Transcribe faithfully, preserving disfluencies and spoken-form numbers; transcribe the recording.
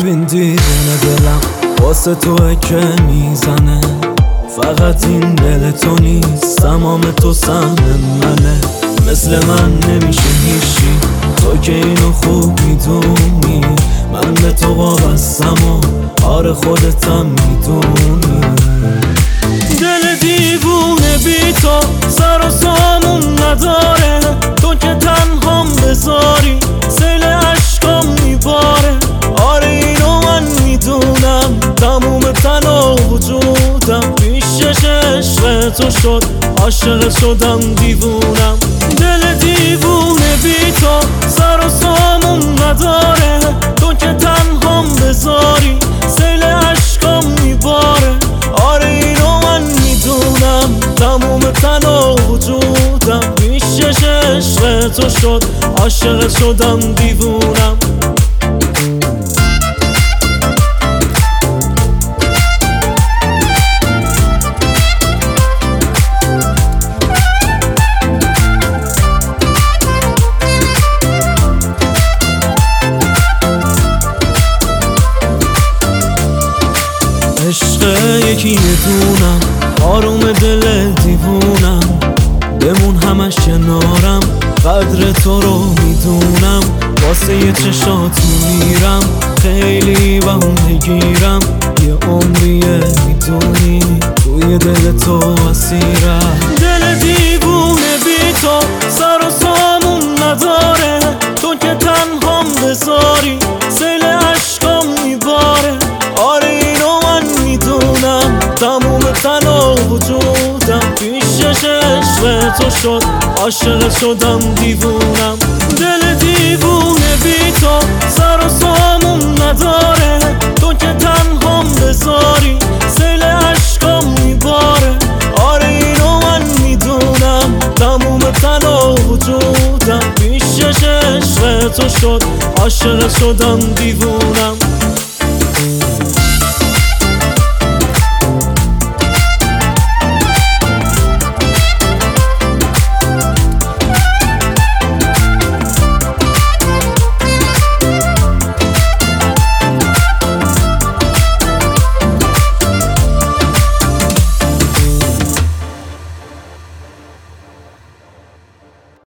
ببین دیدن دلم واسه توه که میزنه، فقط این دل تو نیست، تمام تو سهم منه. مثل من نمیشه هیچی، تو که اینو خوب میدونی، من به تو وابستم و آره خودتم میدونی. دل دیوونه بی تو سر و سامون نداره، تو که تنهام بذاری سیل عشقام میباره. آره اینو من میدونم، تموم تن و وجودم پیشش عشق تو شد، عاشق شدم دیوونم. دل دیوونه بی تو سر و سامون نداره، تو که تنهام بذاری سیل عشقام میباره. آره اینو من میدونم، تموم تن و وجودم پیشش عشق تو شد، عاشق شدم دیوونم. عشق یکی دونم، آروم دل دیوونم، بمون همش کنارم، قدر تو رو میدونم. واسه یه چشات میمیرم، خیلی با هم نگیرم، یه عمریه میدونی توی دل تو اسیرم. دل دیوونه بی تو سر و سامون نداره، تو که تنهام بذاری سیل عشقام میباره. آره اینو من میدونم، تموم تن و وجودم پیشش عشق تو شد، عاشق شدم دیوونم. دل دیوونه بی تو سر و سامون نداره، تو که تنهام بذاری سیل عشقام میباره. آره اینو من میدونم، تموم تن و وجودم پیشش عشق تو شد، عاشق شدم دیوونم.